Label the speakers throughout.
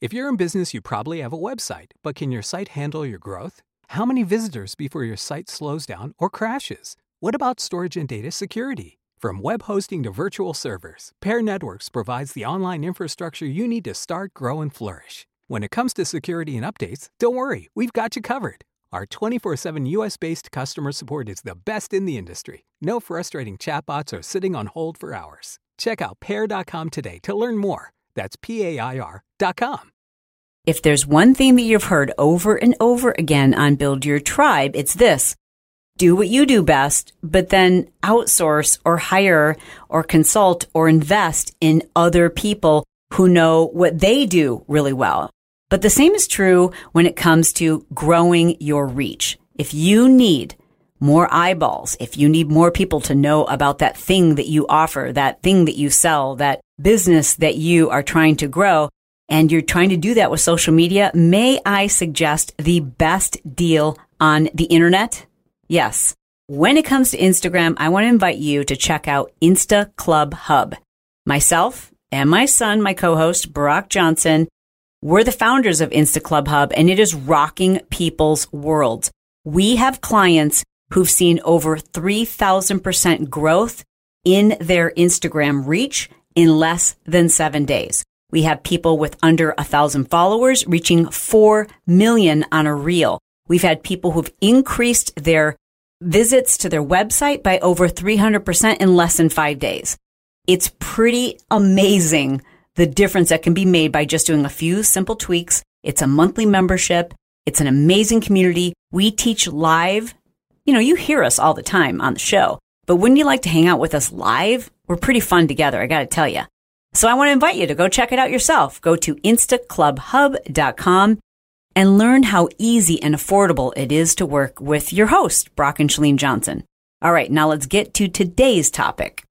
Speaker 1: If you're in business, you probably have a website, but can your site handle your growth? How many visitors before your site slows down or crashes? What about storage and data security? From web hosting to virtual servers, Pair Networks provides the online infrastructure you need to start, grow, and flourish. When it comes to security and updates, don't worry, we've got you covered. Our 24/7 US-based customer support is the best in the industry. No frustrating chatbots or sitting on hold for hours. Check out Pair.com today to learn more. That's PAIR.com.
Speaker 2: If there's one thing that you've heard over and over again on Build Your Tribe, it's this. Do what you do best, but then outsource or hire or consult or invest in other people who know what they do really well. But the same is true when it comes to growing your reach. If you need more eyeballs, if you need more people to know about that thing that you offer, that thing that you sell, that business that you are trying to grow, and you're trying to do that with social media, may I suggest the best deal on the internet? Yes. When it comes to Instagram, I want to invite you to check out Insta Club Hub. Myself and my son, my co-host, Barack Johnson, we're the founders of Insta Club Hub, and it is rocking people's worlds. We have clients who've seen over 3,000% growth in their Instagram reach in less than 7 days. We have people with under 1,000 followers reaching 4 million on a reel. We've had people who've increased their visits to their website by over 300% in less than 5 days. It's pretty amazing the difference that can be made by just doing a few simple tweaks. It's a monthly membership. It's an amazing community. We teach live. You know, you hear us all the time on the show, but wouldn't you like to hang out with us live? We're pretty fun together, I got to tell you. So I want to invite you to go check it out yourself. Go to instaclubhub.com and learn how easy and affordable it is to work with your host, Brock and Chalene Johnson. All right, now let's get to today's topic.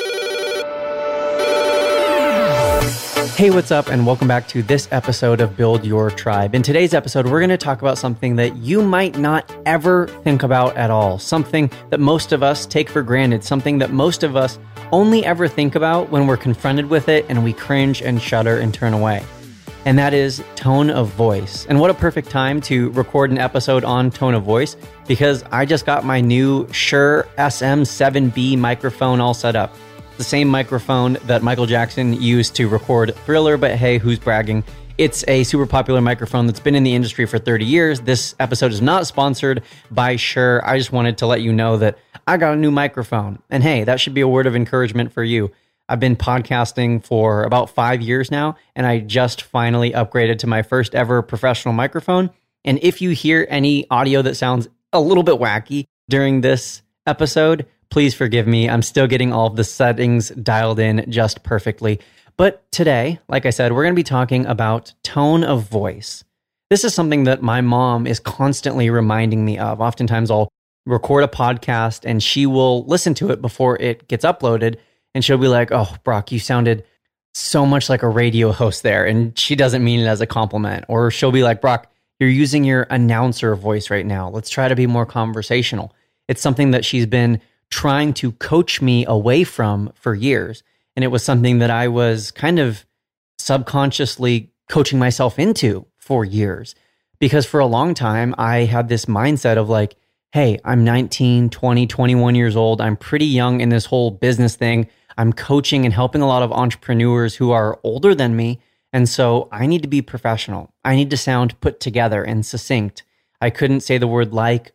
Speaker 3: Hey, what's up? And welcome back to this episode of Build Your Tribe. In today's episode, we're going to talk about something that you might not ever think about at all. Something that most of us take for granted. Something that most of us only ever think about when we're confronted with it and we cringe and shudder and turn away. And that is tone of voice. And what a perfect time to record an episode on tone of voice, because I just got my new Shure SM7B microphone all set up. The same microphone that Michael Jackson used to record Thriller, but hey, who's bragging? It's a super popular microphone that's been in the industry for 30 years. This episode is not sponsored by Shure. I just wanted to let you know that I got a new microphone. And hey, that should be a word of encouragement for you. I've been podcasting for about 5 years now, and I just finally upgraded to my first ever professional microphone. And if you hear any audio that sounds a little bit wacky during this episode, please forgive me. I'm still getting all of the settings dialed in just perfectly. But today, like I said, we're going to be talking about tone of voice. This is something that my mom is constantly reminding me of. Oftentimes I'll record a podcast and she will listen to it before it gets uploaded. And she'll be like, "Oh, Brock, you sounded so much like a radio host there." And she doesn't mean it as a compliment. Or she'll be like, "Brock, you're using your announcer voice right now. Let's try to be more conversational." It's something that she's been trying to coach me away from for years. And it was something that I was kind of subconsciously coaching myself into for years. Because for a long time, I had this mindset of like, hey, I'm 19, 20, 21 years old. I'm pretty young in this whole business thing. I'm coaching and helping a lot of entrepreneurs who are older than me. And so I need to be professional. I need to sound put together and succinct. I couldn't say the word like,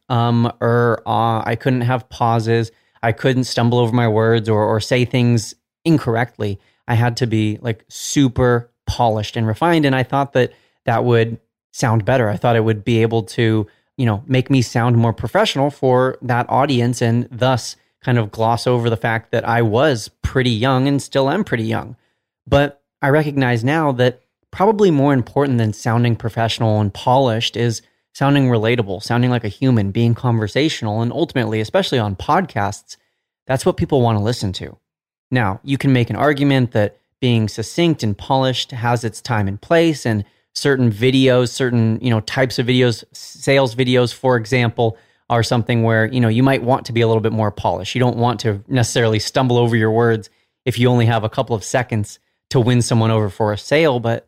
Speaker 3: I couldn't have pauses. I couldn't stumble over my words or say things incorrectly. I had to be like super polished and refined. And I thought that that would sound better. I thought it would be able to, make me sound more professional for that audience and thus kind of gloss over the fact that I was pretty young and still am pretty young. But I recognize now that probably more important than sounding professional and polished is sounding relatable, sounding like a human, being conversational, and ultimately, especially on podcasts, that's what people want to listen to. Now, you can make an argument that being succinct and polished has its time and place, and certain videos, certain types of videos, sales videos, for example, are something where you might want to be a little bit more polished. You don't want to necessarily stumble over your words if you only have a couple of seconds to win someone over for a sale. But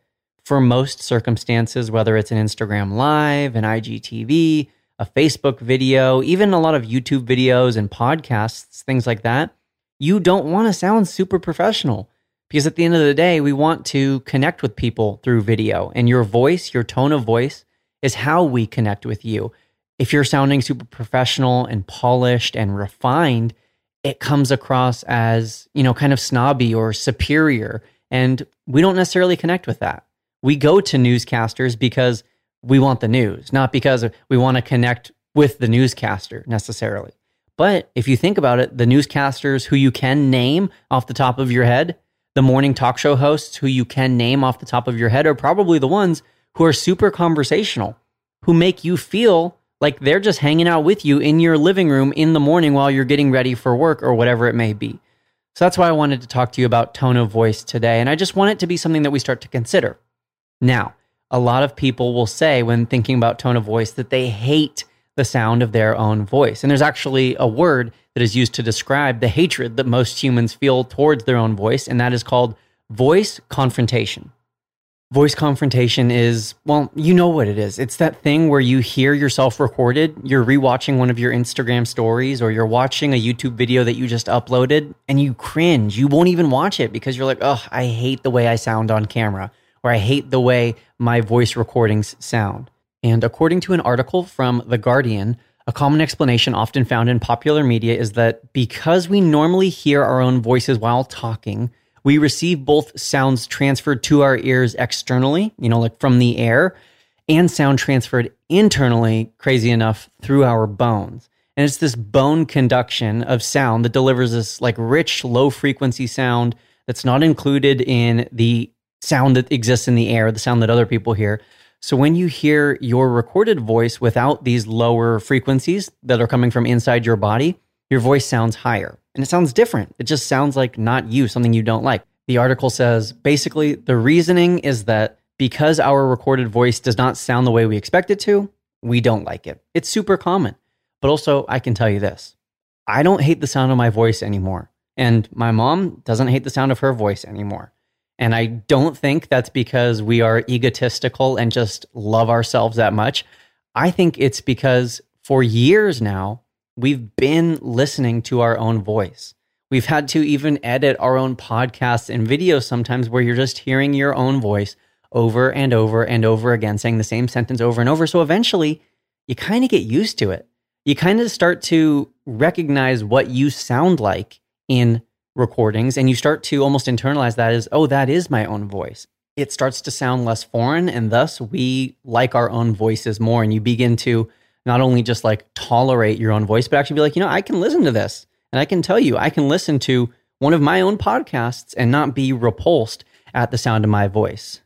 Speaker 3: for most circumstances, whether it's an Instagram Live, an IGTV, a Facebook video, even a lot of YouTube videos and podcasts, things like that, you don't want to sound super professional because at the end of the day, we want to connect with people through video. And your voice, your tone of voice is how we connect with you. If you're sounding super professional and polished and refined, it comes across as, kind of snobby or superior. And we don't necessarily connect with that. We go to newscasters because we want the news, not because we want to connect with the newscaster necessarily. But if you think about it, the newscasters who you can name off the top of your head, the morning talk show hosts who you can name off the top of your head are probably the ones who are super conversational, who make you feel like they're just hanging out with you in your living room in the morning while you're getting ready for work or whatever it may be. So that's why I wanted to talk to you about tone of voice today. And I just want it to be something that we start to consider. Now, a lot of people will say when thinking about tone of voice that they hate the sound of their own voice. And there's actually a word that is used to describe the hatred that most humans feel towards their own voice, and that is called voice confrontation. Voice confrontation is, well, you know what it is. It's that thing where you hear yourself recorded, you're rewatching one of your Instagram stories, or you're watching a YouTube video that you just uploaded, and you cringe. You won't even watch it because you're like, oh, I hate the way I sound on camera, or I hate the way my voice recordings sound. And according to an article from The Guardian, a common explanation often found in popular media is that because we normally hear our own voices while talking, we receive both sounds transferred to our ears externally, like from the air, and sound transferred internally, crazy enough, through our bones. And it's this bone conduction of sound that delivers this like rich, low frequency sound that's not included in the sound that exists in the air, the sound that other people hear. So when you hear your recorded voice without these lower frequencies that are coming from inside your body, your voice sounds higher. And it sounds different. It just sounds like not you, something you don't like. The article says, basically, the reasoning is that because our recorded voice does not sound the way we expect it to, we don't like it. It's super common. But also, I can tell you this. I don't hate the sound of my voice anymore. And my mom doesn't hate the sound of her voice anymore. And I don't think that's because we are egotistical and just love ourselves that much. I think it's because for years now, we've been listening to our own voice. We've had to even edit our own podcasts and videos sometimes where you're just hearing your own voice over and over and over again, saying the same sentence over and over. So eventually, you kind of get used to it. You kind of start to recognize what you sound like in recordings, and you start to almost internalize that as, oh, that is my own voice. It starts to sound less foreign, and thus we like our own voices more. And you begin to not only just like tolerate your own voice, but actually be like, I can listen to this. And I can tell you, I can listen to one of my own podcasts and not be repulsed at the sound of my voice.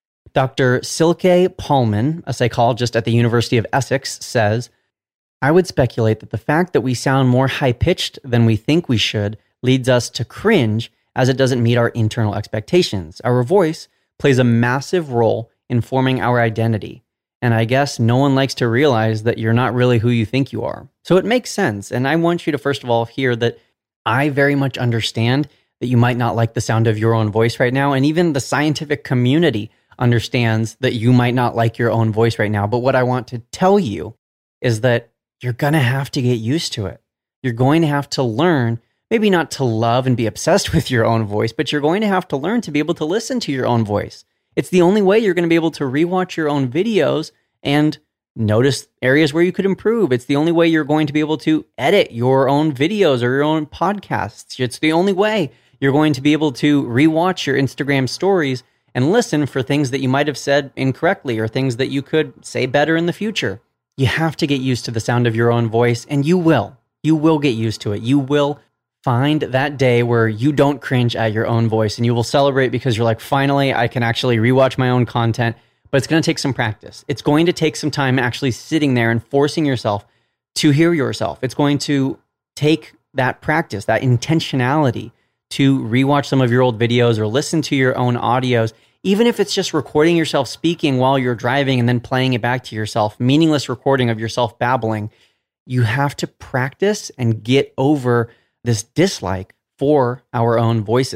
Speaker 3: Dr. Silke Paulman, a psychologist at the University of Essex, says, I would speculate that the fact that we sound more high-pitched than we think we should leads us to cringe as it doesn't meet our internal expectations. Our voice plays a massive role in forming our identity. And I guess no one likes to realize that you're not really who you think you are. So it makes sense. And I want you to, first of all, hear that I very much understand that you might not like the sound of your own voice right now. And even the scientific community understands that you might not like your own voice right now. But what I want to tell you is that you're going to have to get used to it. You're going to have to learn, maybe not to love and be obsessed with your own voice, but you're going to have to learn to be able to listen to your own voice. It's the only way you're going to be able to rewatch your own videos and notice areas where you could improve. It's the only way you're going to be able to edit your own videos or your own podcasts. It's the only way you're going to be able to rewatch your Instagram stories and listen for things that you might have said incorrectly or things that you could say better in the future. You have to get used to the sound of your own voice, and you will. You will get used to it. You will find that day where you don't cringe at your own voice, and you will celebrate because you're like, finally, I can actually rewatch my own content. But it's going to take some practice. It's going to take some time actually sitting there and forcing yourself to hear yourself. It's going to take that practice, that intentionality to rewatch some of your old videos or listen to your own audios, even if it's just recording yourself speaking while you're driving and then playing it back to yourself, meaningless recording of yourself babbling. You have to practice and get over this dislike for our own voices.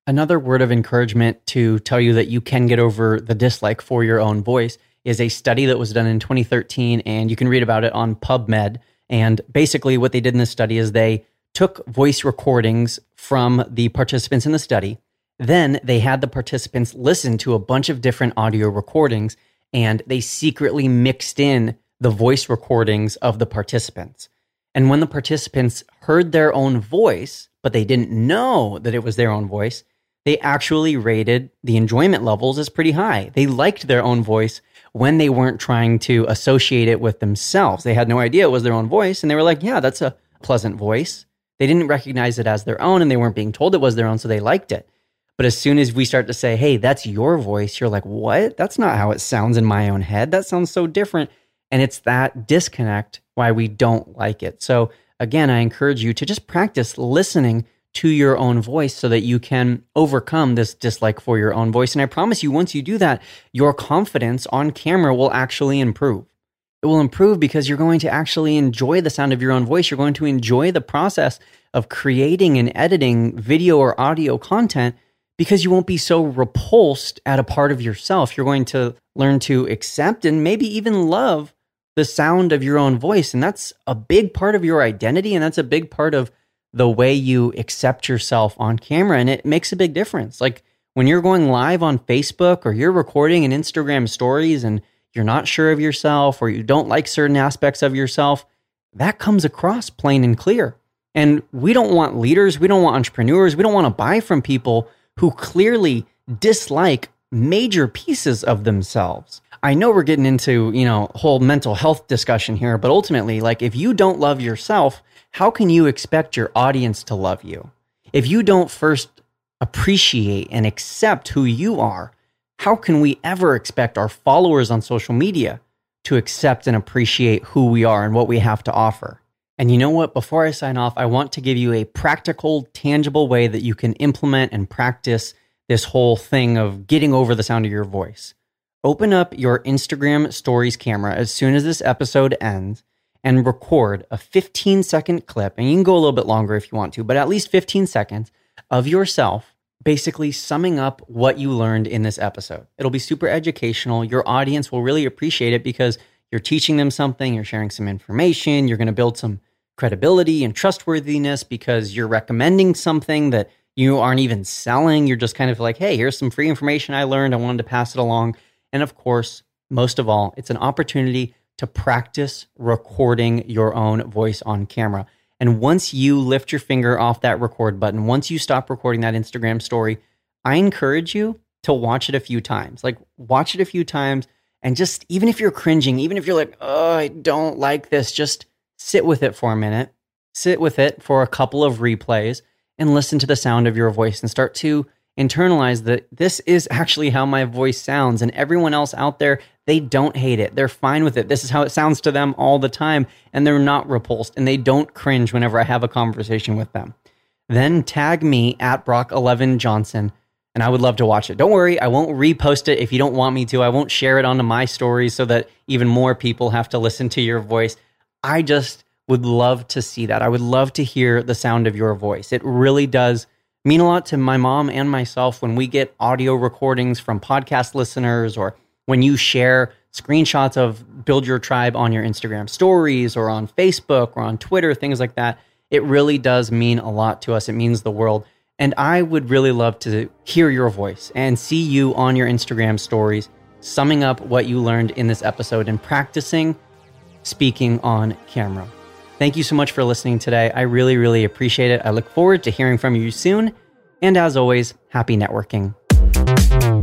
Speaker 3: Another word of encouragement to tell you that you can get over the dislike for your own voice is a study that was done in 2013, and you can read about it on PubMed. And basically what they did in this study is they took voice recordings from the participants in the study. Then they had the participants listen to a bunch of different audio recordings, and they secretly mixed in the voice recordings of the participants. And when the participants heard their own voice, but they didn't know that it was their own voice, they actually rated the enjoyment levels as pretty high. They liked their own voice when they weren't trying to associate it with themselves. They had no idea it was their own voice, and they were like, yeah, that's a pleasant voice. They didn't recognize it as their own, and they weren't being told it was their own, so they liked it. But as soon as we start to say, hey, that's your voice, you're like, what? That's not how it sounds in my own head. That sounds so different. And it's that disconnect why we don't like it. So again, I encourage you to just practice listening to your own voice so that you can overcome this dislike for your own voice. And I promise you, once you do that, your confidence on camera will actually improve. It will improve because you're going to actually enjoy the sound of your own voice. You're going to enjoy the process of creating and editing video or audio content because you won't be so repulsed at a part of yourself. You're going to learn to accept and maybe even love the sound of your own voice. And that's a big part of your identity. And that's a big part of the way you accept yourself on camera. And it makes a big difference. Like when you're going live on Facebook or you're recording an Instagram stories and you're not sure of yourself or you don't like certain aspects of yourself, that comes across plain and clear. And we don't want leaders, we don't want entrepreneurs, we don't want to buy from people who clearly dislike major pieces of themselves. I know we're getting into, whole mental health discussion here, but ultimately, like if you don't love yourself, how can you expect your audience to love you? If you don't first appreciate and accept who you are, how can we ever expect our followers on social media to accept and appreciate who we are and what we have to offer? And you know what? Before I sign off, I want to give you a practical, tangible way that you can implement and practice this whole thing of getting over the sound of your voice. Open up your Instagram stories camera as soon as this episode ends and record a 15-second clip. And you can go a little bit longer if you want to, but at least 15 seconds of yourself basically summing up what you learned in this episode. It'll be super educational. Your audience will really appreciate it because you're teaching them something, you're sharing some information, you're going to build some credibility and trustworthiness because you're recommending something that you aren't even selling. You're just kind of like, hey, here's some free information I learned. I wanted to pass it along. And of course, most of all, it's an opportunity to practice recording your own voice on camera. And once you lift your finger off that record button, once you stop recording that Instagram story, I encourage you to watch it a few times. Like watch it a few times and just, even if you're cringing, even if you're like, oh, I don't like this, just sit with it for a minute, sit with it for a couple of replays and listen to the sound of your voice and start to internalize that this is actually how my voice sounds, and everyone else out there, they don't hate it. They're fine with it. This is how it sounds to them all the time, and they're not repulsed, and they don't cringe whenever I have a conversation with them. Then tag me at Brock11Johnson, and I would love to watch it. Don't worry, I won't repost it if you don't want me to. I won't share it onto my stories so that even more people have to listen to your voice. I just would love to see that. I would love to hear the sound of your voice. It really does mean a lot to my mom and myself when we get audio recordings from podcast listeners, or when you share screenshots of Build Your Tribe on your Instagram stories or on Facebook or on Twitter, things like that. It really does mean a lot to us. It means the world. And I would really love to hear your voice and see you on your Instagram stories, summing up what you learned in this episode and practicing speaking on camera. Thank you so much for listening today. I really, really appreciate it. I look forward to hearing from you soon. And as always, happy networking.